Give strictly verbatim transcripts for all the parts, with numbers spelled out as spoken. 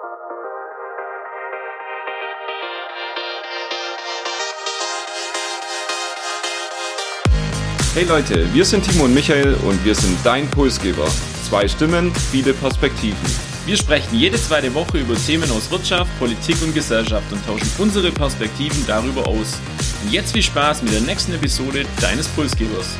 Hey Leute, wir sind Timo und Michael und wir sind dein Impulsgeber. Zwei Stimmen, viele Perspektiven. Wir sprechen jede zweite Woche über Themen aus Wirtschaft, Politik und Gesellschaft und tauschen unsere Perspektiven darüber aus. Und jetzt viel Spaß mit der nächsten Episode deines Pulsgebers.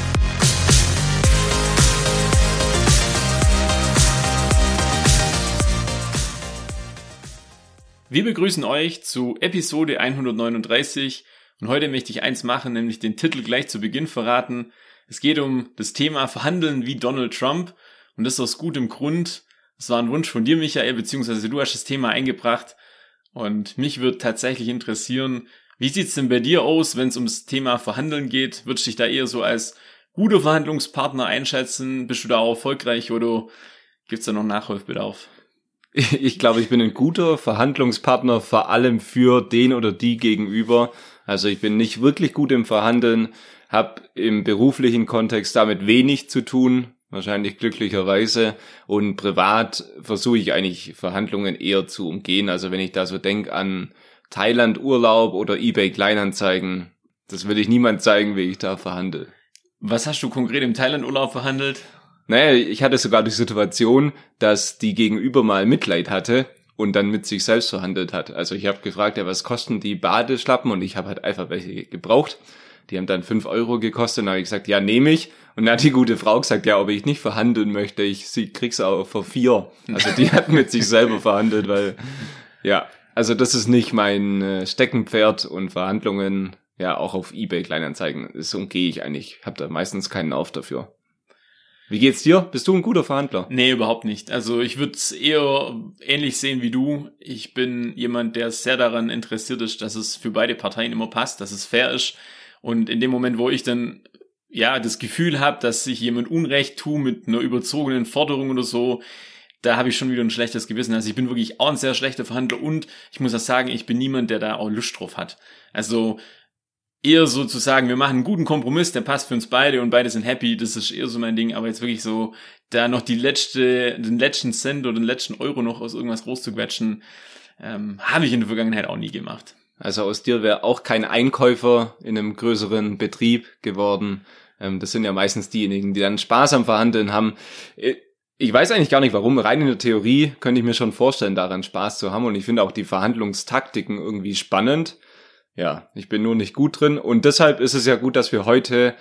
Wir begrüßen euch zu Episode hundertneununddreißig und heute möchte ich eins machen, nämlich den Titel gleich zu Beginn verraten. Es geht um das Thema Verhandeln wie Donald Trump und das aus gutem Grund. Es war ein Wunsch von dir, Michael, beziehungsweise du hast das Thema eingebracht und mich würde tatsächlich interessieren, wie sieht's denn bei dir aus, wenn es ums Thema Verhandeln geht? Würdest du dich da eher so als guter Verhandlungspartner einschätzen? Bist du da auch erfolgreich oder gibt's da noch Nachholbedarf? Ich glaube, ich bin ein guter Verhandlungspartner, vor allem für den oder die gegenüber. Also ich bin nicht wirklich gut im Verhandeln, habe im beruflichen Kontext damit wenig zu tun, wahrscheinlich glücklicherweise. Und privat versuche ich eigentlich Verhandlungen eher zu umgehen. Also wenn ich da so denke an Thailand-Urlaub oder eBay-Kleinanzeigen, das will ich niemand zeigen, wie ich da verhandle. Was hast du konkret im Thailand-Urlaub verhandelt? Naja, ich hatte sogar die Situation, dass die Gegenüber mal Mitleid hatte und dann mit sich selbst verhandelt hat. Also ich habe gefragt, ja, was kosten die Badeschlappen? Und ich habe halt einfach welche gebraucht. Die haben dann fünf Euro gekostet. Und dann habe ich gesagt, ja, nehme ich. Und dann hat die gute Frau gesagt, ja, ob ich nicht verhandeln möchte. Ich sie krieg's auch für vier. Also die hat mit sich selber verhandelt, weil, ja, also das ist nicht mein Steckenpferd und Verhandlungen, ja, auch auf eBay Kleinanzeigen. Das umgehe ich eigentlich. Ich habe da meistens keinen Auf dafür. Wie geht's dir? Bist du ein guter Verhandler? Nee, überhaupt nicht. Also ich würde es eher ähnlich sehen wie du. Ich bin jemand, der sehr daran interessiert ist, dass es für beide Parteien immer passt, dass es fair ist. Und in dem Moment, wo ich dann ja das Gefühl habe, dass sich jemand Unrecht tut mit einer überzogenen Forderung oder so, da habe ich schon wieder ein schlechtes Gewissen. Also ich bin wirklich auch ein sehr schlechter Verhandler und ich muss auch sagen, ich bin niemand, der da auch Lust drauf hat. Also eher so zu sagen, wir machen einen guten Kompromiss, der passt für uns beide und beide sind happy, das ist eher so mein Ding, aber jetzt wirklich so, da noch die letzte, den letzten Cent oder den letzten Euro noch aus irgendwas rauszuquetschen, ähm, habe ich in der Vergangenheit auch nie gemacht. Also aus dir wäre auch kein Einkäufer in einem größeren Betrieb geworden. Ähm, das sind ja meistens diejenigen, die dann Spaß am Verhandeln haben. Ich weiß eigentlich gar nicht warum, rein in der Theorie könnte ich mir schon vorstellen, daran Spaß zu haben und ich finde auch die Verhandlungstaktiken irgendwie spannend. Ja, ich bin nur nicht gut drin und deshalb ist es ja gut, dass wir heute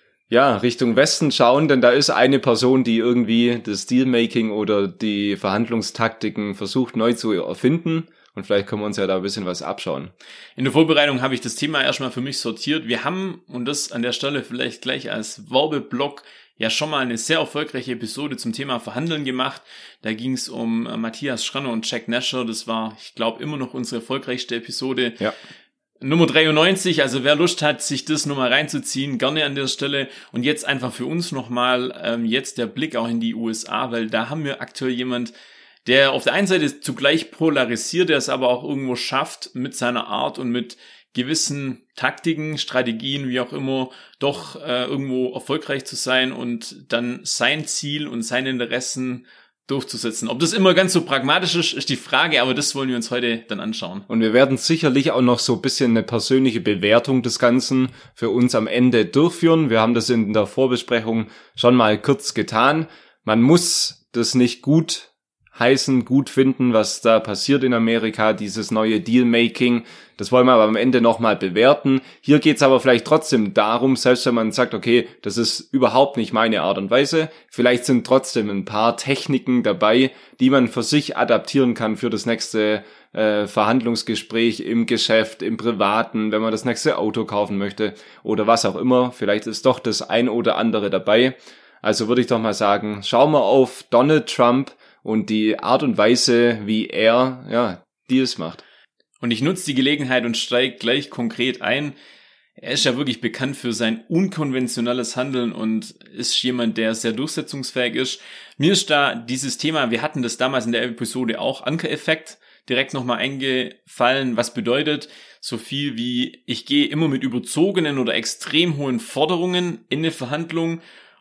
ja Richtung Westen schauen, denn da ist eine Person, die irgendwie das Dealmaking oder die Verhandlungstaktiken versucht neu zu erfinden und vielleicht können wir uns ja da ein bisschen was abschauen. In der Vorbereitung habe ich das Thema erstmal für mich sortiert. Wir haben, und das an der Stelle vielleicht gleich als Werbeblock, ja schon mal eine sehr erfolgreiche Episode zum Thema Verhandeln gemacht. Da ging es um Matthias Schranner und Jack Nasher. Das war, ich glaube, immer noch unsere erfolgreichste Episode. Ja. Nummer dreiundneunzig, also wer Lust hat, sich das nochmal reinzuziehen, gerne an der Stelle. Und jetzt einfach für uns nochmal ähm, jetzt der Blick auch in die U S A, weil da haben wir aktuell jemand, der auf der einen Seite zugleich polarisiert, der es aber auch irgendwo schafft, mit seiner Art und mit gewissen Taktiken, Strategien, wie auch immer, doch äh, irgendwo erfolgreich zu sein und dann sein Ziel und seine Interessen durchzusetzen. Ob das immer ganz so pragmatisch ist, ist die Frage, aber das wollen wir uns heute dann anschauen. Und wir werden sicherlich auch noch so ein bisschen eine persönliche Bewertung des Ganzen für uns am Ende durchführen. Wir haben das in der Vorbesprechung schon mal kurz getan. Man muss das nicht gut heißen, gut finden, was da passiert in Amerika, dieses neue Dealmaking. Das wollen wir aber am Ende nochmal bewerten. Hier geht's aber vielleicht trotzdem darum, selbst wenn man sagt, okay, das ist überhaupt nicht meine Art und Weise, vielleicht sind trotzdem ein paar Techniken dabei, die man für sich adaptieren kann für das nächste äh, Verhandlungsgespräch im Geschäft, im Privaten, wenn man das nächste Auto kaufen möchte oder was auch immer. Vielleicht ist doch das ein oder andere dabei. Also würde ich doch mal sagen, schauen wir auf Donald Trump und die Art und Weise, wie er ja Deals macht. Und ich nutze die Gelegenheit und steige gleich konkret ein. Er ist ja wirklich bekannt für sein unkonventionelles Handeln und ist jemand, der sehr durchsetzungsfähig ist. Mir ist da dieses Thema, wir hatten das damals in der Episode auch, Anker-Effekt, direkt nochmal eingefallen. Was bedeutet so viel wie, ich gehe immer mit überzogenen oder extrem hohen Forderungen in eine Verhandlung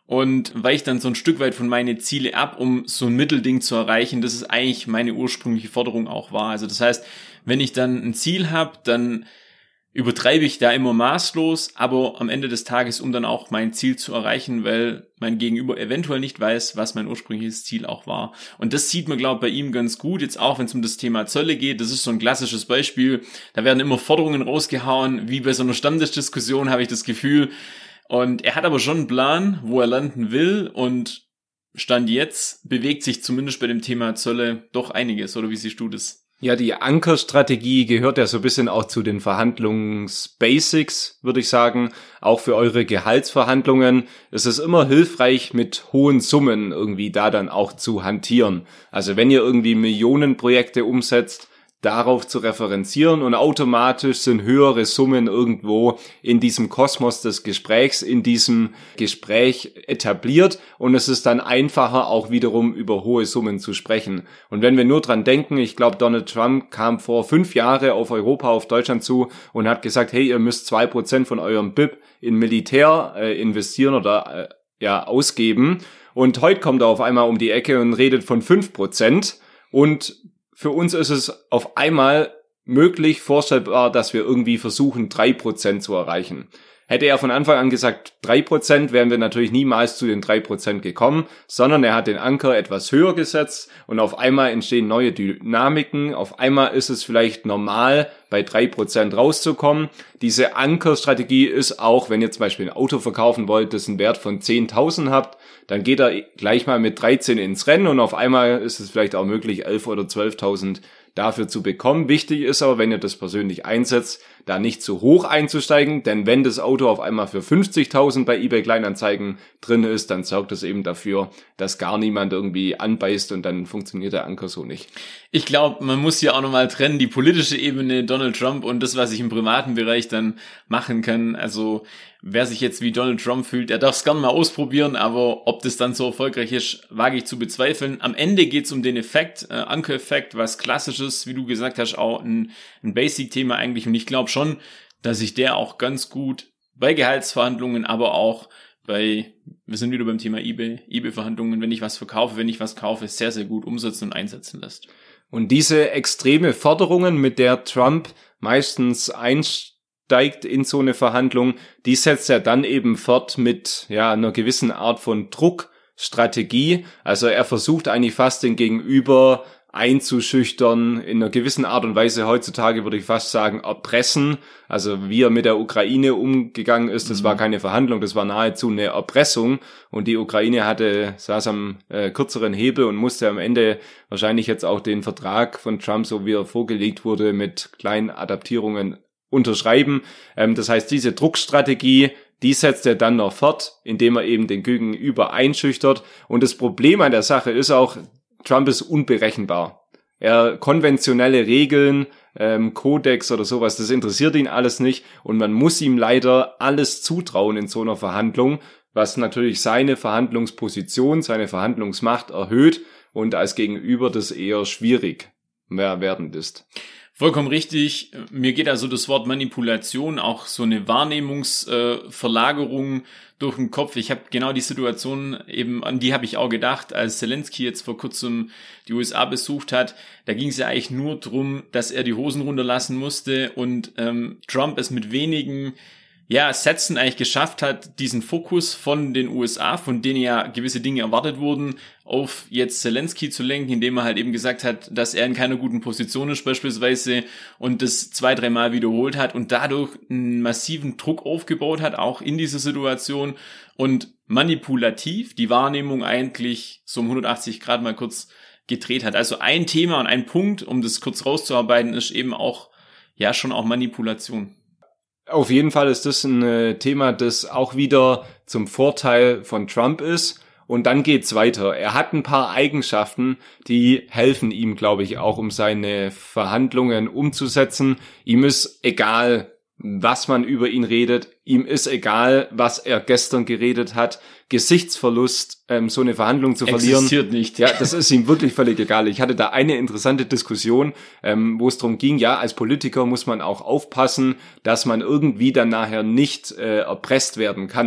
und weiche dann so ein Stück weit von meine Ziele ab, um so ein Mittelding zu erreichen. Das ist eigentlich meine ursprüngliche Forderung auch war. Also das heißt, wenn ich dann ein Ziel habe, dann übertreibe ich da immer maßlos, aber am Ende des Tages, um dann auch mein Ziel zu erreichen, weil mein Gegenüber eventuell nicht weiß, was mein ursprüngliches Ziel auch war. Und das sieht man, glaube ich, bei ihm ganz gut, jetzt auch, wenn es um das Thema Zölle geht. Das ist so ein klassisches Beispiel. Da werden immer Forderungen rausgehauen, wie bei so einer Stammtischdiskussion, habe ich das Gefühl. Und er hat aber schon einen Plan, wo er landen will, und Stand jetzt bewegt sich zumindest bei dem Thema Zölle doch einiges, oder wie siehst du das? Ja, die Ankerstrategie gehört ja so ein bisschen auch zu den Verhandlungsbasics, würde ich sagen. Auch für eure Gehaltsverhandlungen ist es immer hilfreich, mit hohen Summen irgendwie da dann auch zu hantieren. Also wenn ihr irgendwie Millionenprojekte umsetzt, darauf zu referenzieren, und automatisch sind höhere Summen irgendwo in diesem Kosmos des Gesprächs, in diesem Gespräch etabliert, und es ist dann einfacher, auch wiederum über hohe Summen zu sprechen. Und wenn wir nur dran denken, ich glaube, Donald Trump kam vor fünf Jahren auf Europa, auf Deutschland zu und hat gesagt, hey, ihr müsst zwei Prozent von eurem B I P in Militär äh, investieren oder äh, ja ausgeben, und heute kommt er auf einmal um die Ecke und redet von fünf Prozent, und für uns ist es auf einmal möglich, vorstellbar, dass wir irgendwie versuchen, drei Prozent zu erreichen. Hätte er von Anfang an gesagt drei Prozent, wären wir natürlich niemals zu den drei Prozent gekommen, sondern er hat den Anker etwas höher gesetzt, und auf einmal entstehen neue Dynamiken. Auf einmal ist es vielleicht normal, bei drei Prozent rauszukommen. Diese Ankerstrategie ist auch, wenn ihr zum Beispiel ein Auto verkaufen wollt, das einen Wert von zehntausend habt, dann geht er gleich mal mit dreizehn ins Rennen, und auf einmal ist es vielleicht auch möglich, elf oder zwölftausend dafür zu bekommen. Wichtig ist aber, wenn ihr das persönlich einsetzt, da nicht zu hoch einzusteigen, denn wenn das Auto auf einmal für fünfzigtausend bei eBay Kleinanzeigen drin ist, dann sorgt es eben dafür, dass gar niemand irgendwie anbeißt, und dann funktioniert der Anker so nicht. Ich glaube, man muss hier auch nochmal trennen, die politische Ebene Donald Trump und das, was ich im privaten Bereich dann machen kann. Also wer sich jetzt wie Donald Trump fühlt, der darf es gerne mal ausprobieren, aber ob das dann so erfolgreich ist, wage ich zu bezweifeln. Am Ende geht es um den Effekt, äh, Anker-Effekt, was klassisches, wie du gesagt hast, auch ein, ein Basic-Thema eigentlich, und ich glaube schon, dass sich der auch ganz gut bei Gehaltsverhandlungen, aber auch bei, wir sind wieder beim Thema eBay, eBay-Verhandlungen, wenn ich was verkaufe, wenn ich was kaufe, sehr, sehr gut umsetzen und einsetzen lässt. Und diese extreme Forderungen, mit der Trump meistens einsteigt in so eine Verhandlung, die setzt er dann eben fort mit ja einer gewissen Art von Druckstrategie. Also er versucht eigentlich fast den Gegenüber einzuschüchtern, in einer gewissen Art und Weise heutzutage würde ich fast sagen erpressen. Also wie er mit der Ukraine umgegangen ist, das mhm. war keine Verhandlung, das war nahezu eine Erpressung, und die Ukraine hatte, saß am äh, kürzeren Hebel und musste am Ende wahrscheinlich jetzt auch den Vertrag von Trump, so wie er vorgelegt wurde, mit kleinen Adaptierungen unterschreiben. Ähm, das heißt, diese Druckstrategie, die setzt er dann noch fort, indem er eben den Gegenüber einschüchtert, und das Problem an der Sache ist auch, Trump ist unberechenbar. Er konventionelle Regeln, ähm, Kodex oder sowas, das interessiert ihn alles nicht, und man muss ihm leider alles zutrauen in so einer Verhandlung, was natürlich seine Verhandlungsposition, seine Verhandlungsmacht erhöht und als Gegenüber das eher schwierig mehr werdend ist. Vollkommen richtig. Mir geht also das Wort Manipulation, auch so eine Wahrnehmungsverlagerung äh, durch den Kopf. Ich habe genau die Situation eben, an die habe ich auch gedacht, als Zelensky jetzt vor kurzem die U S A besucht hat. Da ging es ja eigentlich nur drum, dass er die Hosen runterlassen musste, und ähm, Trump es mit wenigen ja, Sätzen eigentlich geschafft hat, diesen Fokus von den U S A, von denen ja gewisse Dinge erwartet wurden, auf jetzt Zelensky zu lenken, indem er halt eben gesagt hat, dass er in keiner guten Position ist beispielsweise, und das zwei, dreimal wiederholt hat und dadurch einen massiven Druck aufgebaut hat, auch in dieser Situation, und manipulativ die Wahrnehmung eigentlich so um hundertachtzig Grad mal kurz gedreht hat. Also ein Thema und ein Punkt, um das kurz rauszuarbeiten, ist eben auch, ja, schon auch Manipulation. Auf jeden Fall ist das ein Thema, das auch wieder zum Vorteil von Trump ist. Und dann geht's weiter. Er hat ein paar Eigenschaften, die helfen ihm, glaube ich, auch, um seine Verhandlungen umzusetzen. Ihm ist egal, was man über ihn redet. Ihm ist egal, was er gestern geredet hat. Gesichtsverlust, ähm, so eine Verhandlung zu verlieren. Existiert nicht. Ja, das ist ihm wirklich völlig egal. Ich hatte da eine interessante Diskussion, ähm, wo es darum ging, ja, als Politiker muss man auch aufpassen, dass man irgendwie dann nachher nicht äh, erpresst werden kann.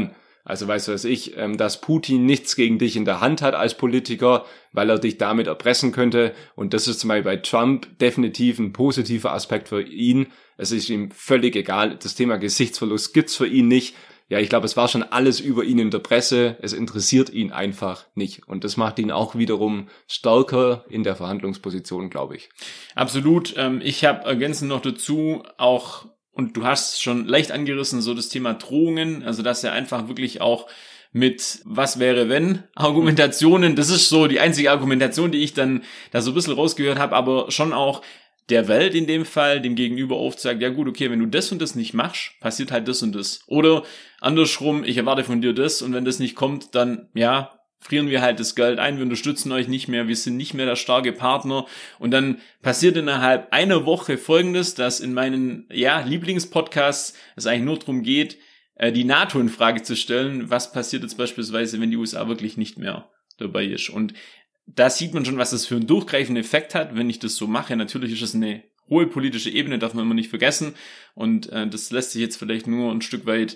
Also weiß was ich, dass Putin nichts gegen dich in der Hand hat als Politiker, weil er dich damit erpressen könnte. Und das ist zum Beispiel bei Trump definitiv ein positiver Aspekt für ihn. Es ist ihm völlig egal. Das Thema Gesichtsverlust gibt's für ihn nicht. Ja, ich glaube, es war schon alles über ihn in der Presse. Es interessiert ihn einfach nicht. Und das macht ihn auch wiederum stärker in der Verhandlungsposition, glaube ich. Absolut. Ich habe ergänzend noch dazu auch, und du hast schon leicht angerissen, so das Thema Drohungen, also dass er einfach wirklich auch mit was wäre wenn Argumentationen, das ist so die einzige Argumentation, die ich dann da so ein bisschen rausgehört habe, aber schon auch der Welt in dem Fall, dem Gegenüber aufzeigt, ja gut, okay, wenn du das und das nicht machst, passiert halt das und das. Oder andersrum, ich erwarte von dir das und wenn das nicht kommt, dann, ja, frieren wir halt das Geld ein, wir unterstützen euch nicht mehr, wir sind nicht mehr der starke Partner und dann passiert innerhalb einer Woche Folgendes, dass in meinen ja Lieblingspodcasts es eigentlich nur darum geht, die NATO in Frage zu stellen, was passiert jetzt beispielsweise, wenn die U S A wirklich nicht mehr dabei ist. Und da sieht man schon, was das für einen durchgreifenden Effekt hat, wenn ich das so mache. Natürlich ist es eine hohe politische Ebene, darf man immer nicht vergessen und äh, das lässt sich jetzt vielleicht nur ein Stück weit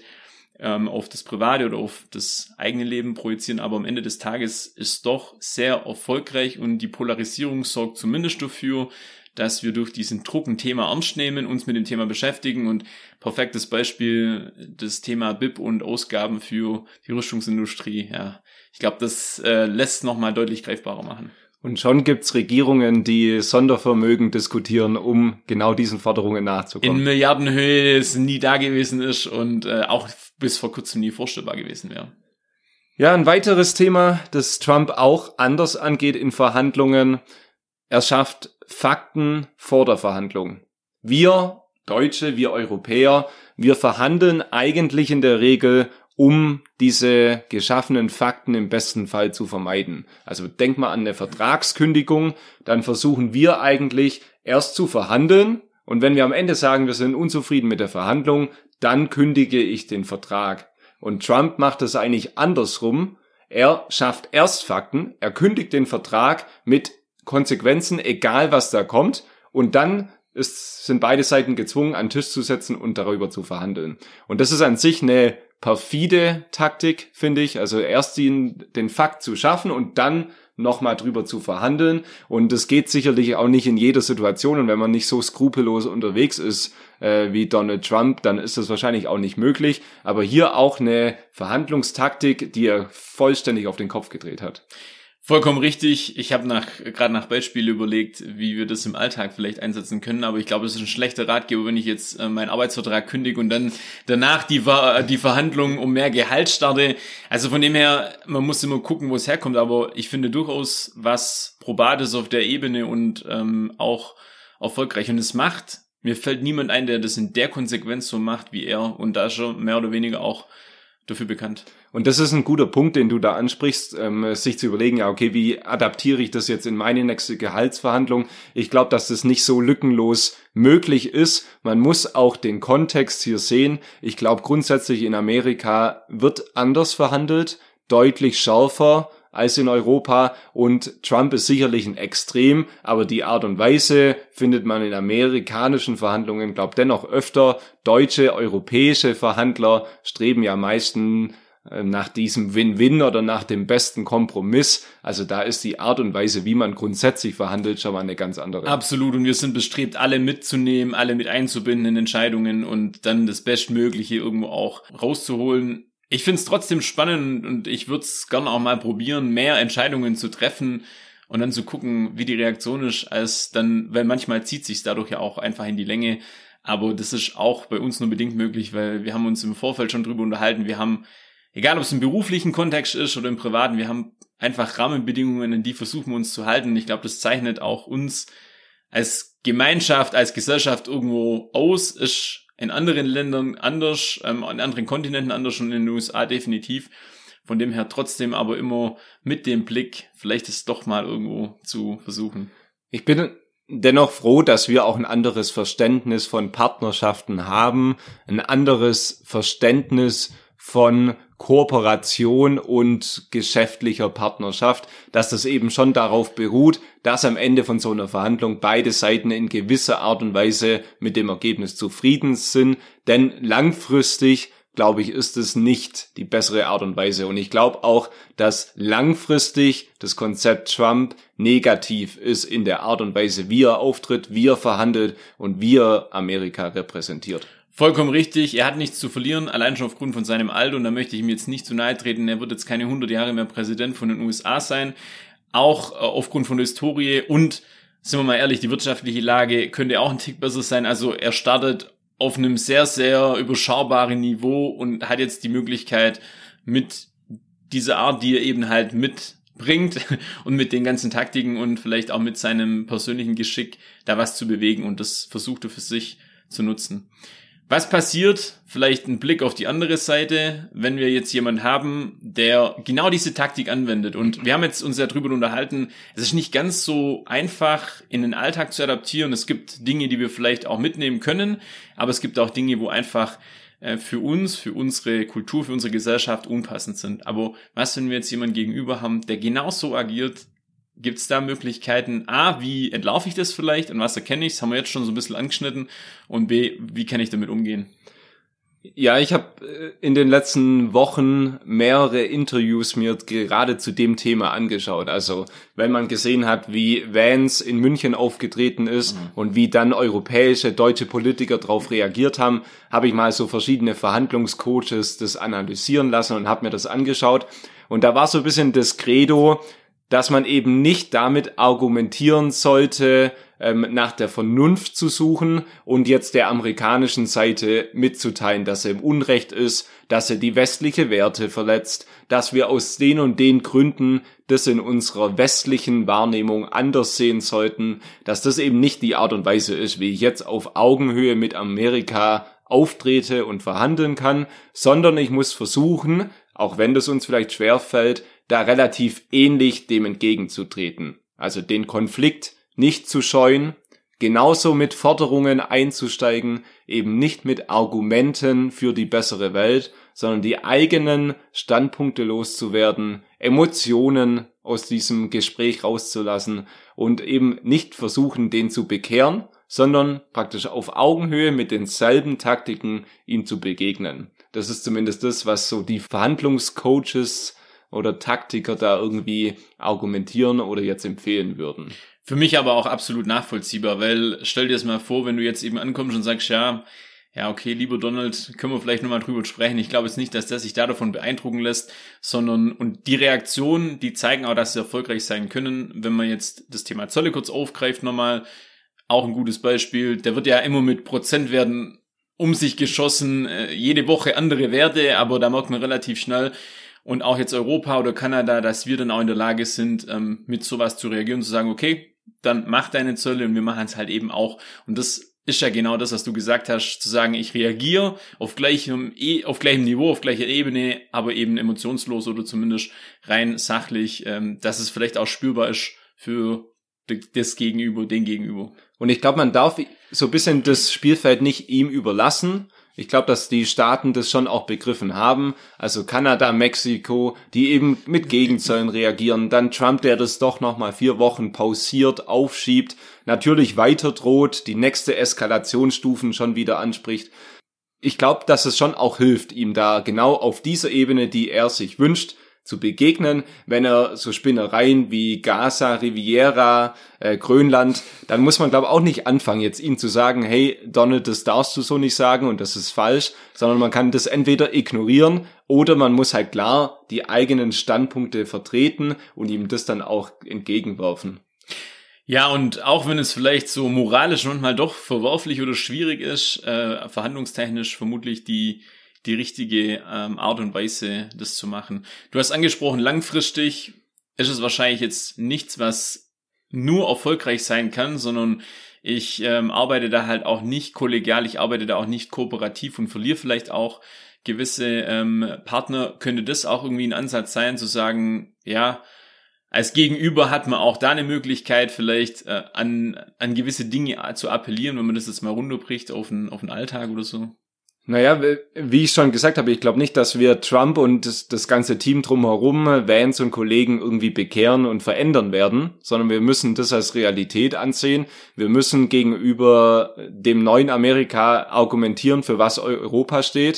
auf das private oder auf das eigene Leben projizieren, aber am Ende des Tages ist doch sehr erfolgreich und die Polarisierung sorgt zumindest dafür, dass wir durch diesen Druck ein Thema ernst nehmen, uns mit dem Thema beschäftigen und perfektes Beispiel das Thema B I P und Ausgaben für die Rüstungsindustrie. Ja, ich glaube, das äh, lässt es nochmal deutlich greifbarer machen. Und schon gibt's Regierungen, die Sondervermögen diskutieren, um genau diesen Forderungen nachzukommen. In Milliardenhöhe es nie da gewesen ist und äh, auch bis vor kurzem nie vorstellbar gewesen wäre. Ja, ein weiteres Thema, das Trump auch anders angeht in Verhandlungen. Er schafft Fakten vor der Verhandlung. Wir Deutsche, wir Europäer, wir verhandeln eigentlich in der Regel, um diese geschaffenen Fakten im besten Fall zu vermeiden. Also denk mal an eine Vertragskündigung, dann versuchen wir eigentlich erst zu verhandeln und wenn wir am Ende sagen, wir sind unzufrieden mit der Verhandlung, dann kündige ich den Vertrag. Und Trump macht das eigentlich andersrum. Er schafft erst Fakten, er kündigt den Vertrag mit Konsequenzen, egal was da kommt, und dann ist, sind beide Seiten gezwungen, an den Tisch zu setzen und darüber zu verhandeln. Und das ist an sich eine perfide Taktik, finde ich. Also erst den, den Fakt zu schaffen und dann nochmal drüber zu verhandeln. Und das geht sicherlich auch nicht in jeder Situation. Und wenn man nicht so skrupellos unterwegs ist äh, wie Donald Trump, dann ist das wahrscheinlich auch nicht möglich. Aber hier auch eine Verhandlungstaktik, die er vollständig auf den Kopf gedreht hat. Vollkommen richtig. Ich habe nach gerade nach Beispielen überlegt, wie wir das im Alltag vielleicht einsetzen können, aber ich glaube, es ist ein schlechter Ratgeber, wenn ich jetzt äh, meinen Arbeitsvertrag kündige und dann danach die die Verhandlungen um mehr Gehalt starte. Also von dem her, man muss immer gucken, wo es herkommt, aber ich finde durchaus was Probates auf der Ebene und ähm, auch erfolgreich. Und es macht, mir fällt niemand ein, der das in der Konsequenz so macht wie er und da ist er mehr oder weniger auch dafür bekannt. Und das ist ein guter Punkt, den du da ansprichst, ähm, sich zu überlegen, ja okay, wie adaptiere ich das jetzt in meine nächste Gehaltsverhandlung? Ich glaube, dass das nicht so lückenlos möglich ist. Man muss auch den Kontext hier sehen. Ich glaube, grundsätzlich in Amerika wird anders verhandelt, deutlich schärfer als in Europa und Trump ist sicherlich ein Extrem, aber die Art und Weise findet man in amerikanischen Verhandlungen, glaube dennoch öfter. Deutsche, europäische Verhandler streben ja meistens nach diesem Win-Win oder nach dem besten Kompromiss. Also da ist die Art und Weise, wie man grundsätzlich verhandelt, schon mal eine ganz andere. Absolut. Und wir sind bestrebt, alle mitzunehmen, alle mit einzubinden in Entscheidungen und dann das Bestmögliche irgendwo auch rauszuholen. Ich finde es trotzdem spannend und ich würde es gerne auch mal probieren, mehr Entscheidungen zu treffen und dann zu gucken, wie die Reaktion ist, als dann, weil manchmal zieht sich dadurch ja auch einfach in die Länge. Aber das ist auch bei uns nur bedingt möglich, weil wir haben uns im Vorfeld schon drüber unterhalten. Wir haben, egal ob es im beruflichen Kontext ist oder im privaten, wir haben einfach Rahmenbedingungen, an die versuchen wir uns zu halten. Ich glaube, das zeichnet auch uns als Gemeinschaft, als Gesellschaft irgendwo aus, ist in anderen Ländern anders, ähm, in anderen Kontinenten anders und in den U S A definitiv. Von dem her trotzdem aber immer mit dem Blick, vielleicht ist es doch mal irgendwo zu versuchen. Ich bin dennoch froh, dass wir auch ein anderes Verständnis von Partnerschaften haben, ein anderes Verständnis von Kooperation und geschäftlicher Partnerschaft, dass das eben schon darauf beruht, dass am Ende von so einer Verhandlung beide Seiten in gewisser Art und Weise mit dem Ergebnis zufrieden sind, denn langfristig glaube ich, ist es nicht die bessere Art und Weise. Und ich glaube auch, dass langfristig das Konzept Trump negativ ist in der Art und Weise, wie er auftritt, wie er verhandelt und wie er Amerika repräsentiert. Vollkommen richtig, er hat nichts zu verlieren, allein schon aufgrund von seinem Alter, und da möchte ich ihm jetzt nicht zu nahe treten, er wird jetzt keine hundert Jahre mehr Präsident von den U S A sein, auch äh, aufgrund von der Historie, und sind wir mal ehrlich, die wirtschaftliche Lage könnte auch ein Tick besser sein, also er startet auf einem sehr, sehr überschaubaren Niveau und hat jetzt die Möglichkeit, mit dieser Art, die er eben halt mitbringt und mit den ganzen Taktiken und vielleicht auch mit seinem persönlichen Geschick da was zu bewegen, und das versucht er für sich zu nutzen. Was passiert? Vielleicht ein Blick auf die andere Seite, wenn wir jetzt jemanden haben, der genau diese Taktik anwendet. Und wir haben jetzt uns ja drüber unterhalten, es ist nicht ganz so einfach, in den Alltag zu adaptieren. Es gibt Dinge, die wir vielleicht auch mitnehmen können, aber es gibt auch Dinge, wo einfach äh, für uns, für unsere Kultur, für unsere Gesellschaft unpassend sind. Aber was, wenn wir jetzt jemanden gegenüber haben, der genau so agiert? Gibt es da Möglichkeiten? A, wie entlarve ich das vielleicht und was erkenne ich? Das haben wir jetzt schon so ein bisschen angeschnitten. Und B, wie kann ich damit umgehen? Ja, ich habe in den letzten Wochen mehrere Interviews mir gerade zu dem Thema angeschaut. Also wenn man gesehen hat, wie Vance in München aufgetreten ist mhm. und wie dann europäische, deutsche Politiker darauf reagiert haben, habe ich mal so verschiedene Verhandlungscoaches das analysieren lassen und habe mir das angeschaut. Und da war so ein bisschen das Credo, dass man eben nicht damit argumentieren sollte, ähm, nach der Vernunft zu suchen und jetzt der amerikanischen Seite mitzuteilen, dass er im Unrecht ist, dass er die westliche Werte verletzt, dass wir aus den und den Gründen das in unserer westlichen Wahrnehmung anders sehen sollten, dass das eben nicht die Art und Weise ist, wie ich jetzt auf Augenhöhe mit Amerika auftrete und verhandeln kann, sondern ich muss versuchen, auch wenn das uns vielleicht schwerfällt, da relativ ähnlich dem entgegenzutreten. Also den Konflikt nicht zu scheuen, genauso mit Forderungen einzusteigen, eben nicht mit Argumenten für die bessere Welt, sondern die eigenen Standpunkte loszuwerden, Emotionen aus diesem Gespräch rauszulassen und eben nicht versuchen, den zu bekehren, sondern praktisch auf Augenhöhe mit denselben Taktiken ihm zu begegnen. Das ist zumindest das, was so die Verhandlungscoaches oder Taktiker da irgendwie argumentieren oder jetzt empfehlen würden. Für mich aber auch absolut nachvollziehbar, weil stell dir das mal vor, wenn du jetzt eben ankommst und sagst, ja, ja, okay, lieber Donald, können wir vielleicht nochmal drüber sprechen. Ich glaube jetzt nicht, dass der sich da davon beeindrucken lässt, sondern, und die Reaktionen, die zeigen auch, dass sie erfolgreich sein können. Wenn man jetzt das Thema Zölle kurz aufgreift nochmal, auch ein gutes Beispiel, der wird ja immer mit Prozentwerten um sich geschossen, jede Woche andere Werte, aber da merkt man relativ schnell, und auch jetzt Europa oder Kanada, dass wir dann auch in der Lage sind, ähm, mit sowas zu reagieren und zu sagen, okay, dann mach deine Zölle und wir machen es halt eben auch. Und das ist ja genau das, was du gesagt hast, zu sagen, ich reagiere auf gleichem, auf gleichem Niveau, auf gleicher Ebene, aber eben emotionslos oder zumindest rein sachlich, ähm, dass es vielleicht auch spürbar ist für das Gegenüber, den Gegenüber. Und ich glaube, man darf so ein bisschen das Spielfeld nicht ihm überlassen. Ich glaube, dass die Staaten das schon auch begriffen haben. Also Kanada, Mexiko, die eben mit Gegenzöllen reagieren. Dann Trump, der das doch nochmal vier Wochen pausiert, aufschiebt, natürlich weiter droht, die nächste Eskalationsstufen schon wieder anspricht. Ich glaube, dass es schon auch hilft, ihm da genau auf dieser Ebene, die er sich wünscht, zu begegnen, wenn er so Spinnereien wie Gaza, Riviera, äh, Grönland, dann muss man, glaube ich, auch nicht anfangen, jetzt ihm zu sagen, hey, Donald, das darfst du so nicht sagen und das ist falsch, sondern man kann das entweder ignorieren oder man muss halt klar die eigenen Standpunkte vertreten und ihm das dann auch entgegenwerfen. Ja, und auch wenn es vielleicht so moralisch manchmal doch verwerflich oder schwierig ist, äh, verhandlungstechnisch vermutlich die die richtige ähm, Art und Weise, das zu machen. Du hast angesprochen, langfristig ist es wahrscheinlich jetzt nichts, was nur erfolgreich sein kann, sondern ich ähm, arbeite da halt auch nicht kollegial, ich arbeite da auch nicht kooperativ und verliere vielleicht auch gewisse ähm, Partner. Könnte das auch irgendwie ein Ansatz sein, zu sagen, ja, als Gegenüber hat man auch da eine Möglichkeit, vielleicht äh, an an gewisse Dinge zu appellieren, wenn man das jetzt mal runterbricht auf den, auf den Alltag oder so? Naja, wie ich schon gesagt habe, ich glaube nicht, dass wir Trump und das, das ganze Team drumherum, Vance und Kollegen irgendwie bekehren und verändern werden, sondern wir müssen das als Realität ansehen. Wir müssen gegenüber dem neuen Amerika argumentieren, für was Europa steht.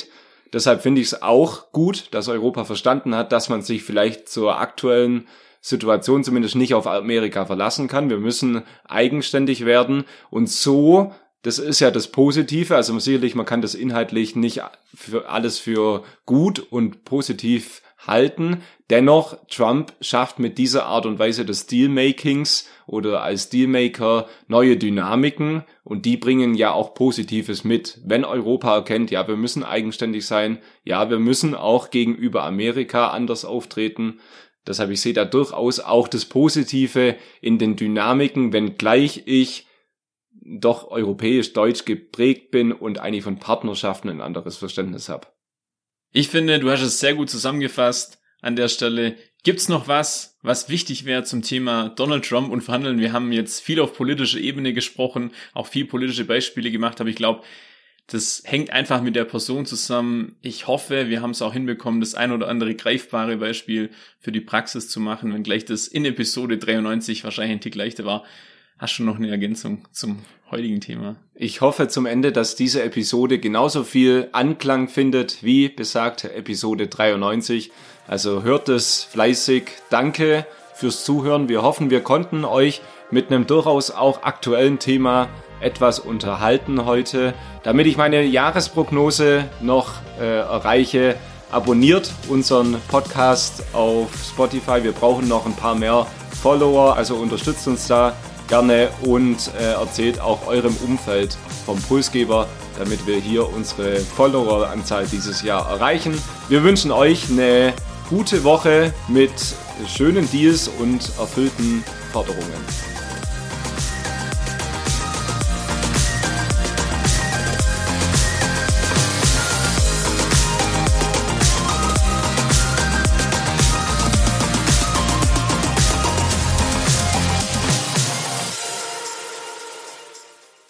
Deshalb finde ich es auch gut, dass Europa verstanden hat, dass man sich vielleicht zur aktuellen Situation zumindest nicht auf Amerika verlassen kann. Wir müssen eigenständig werden und so, das ist ja das Positive, also sicherlich, man kann das inhaltlich nicht für alles für gut und positiv halten. Dennoch, Trump schafft mit dieser Art und Weise des Dealmakings oder als Dealmaker neue Dynamiken und die bringen ja auch Positives mit. Wenn Europa erkennt, ja, wir müssen eigenständig sein, ja, wir müssen auch gegenüber Amerika anders auftreten. Deshalb, ich sehe da durchaus auch das Positive in den Dynamiken, wenngleich ich doch europäisch-deutsch geprägt bin und eigentlich von Partnerschaften ein anderes Verständnis habe. Ich finde, du hast es sehr gut zusammengefasst an der Stelle. Gibt's noch was, was wichtig wäre zum Thema Donald Trump und Verhandeln? Wir haben jetzt viel auf politischer Ebene gesprochen, auch viel politische Beispiele gemacht, aber ich glaube, das hängt einfach mit der Person zusammen. Ich hoffe, wir haben es auch hinbekommen, das ein oder andere greifbare Beispiel für die Praxis zu machen, wenngleich das in Episode dreiundneunzig wahrscheinlich ein Tick leichter war. Hast du noch eine Ergänzung zum heutigen Thema? Ich hoffe zum Ende, dass diese Episode genauso viel Anklang findet wie besagte Episode dreiundneunzig. Also hört es fleißig. Danke fürs Zuhören. Wir hoffen, wir konnten euch mit einem durchaus auch aktuellen Thema etwas unterhalten heute. Damit ich meine Jahresprognose noch äh, erreiche, abonniert unseren Podcast auf Spotify. Wir brauchen noch ein paar mehr Follower, also unterstützt uns da gerne und äh, erzählt auch eurem Umfeld vom Pulsgeber, damit wir hier unsere Followeranzahl dieses Jahr erreichen. Wir wünschen euch eine gute Woche mit schönen Deals und erfüllten Forderungen.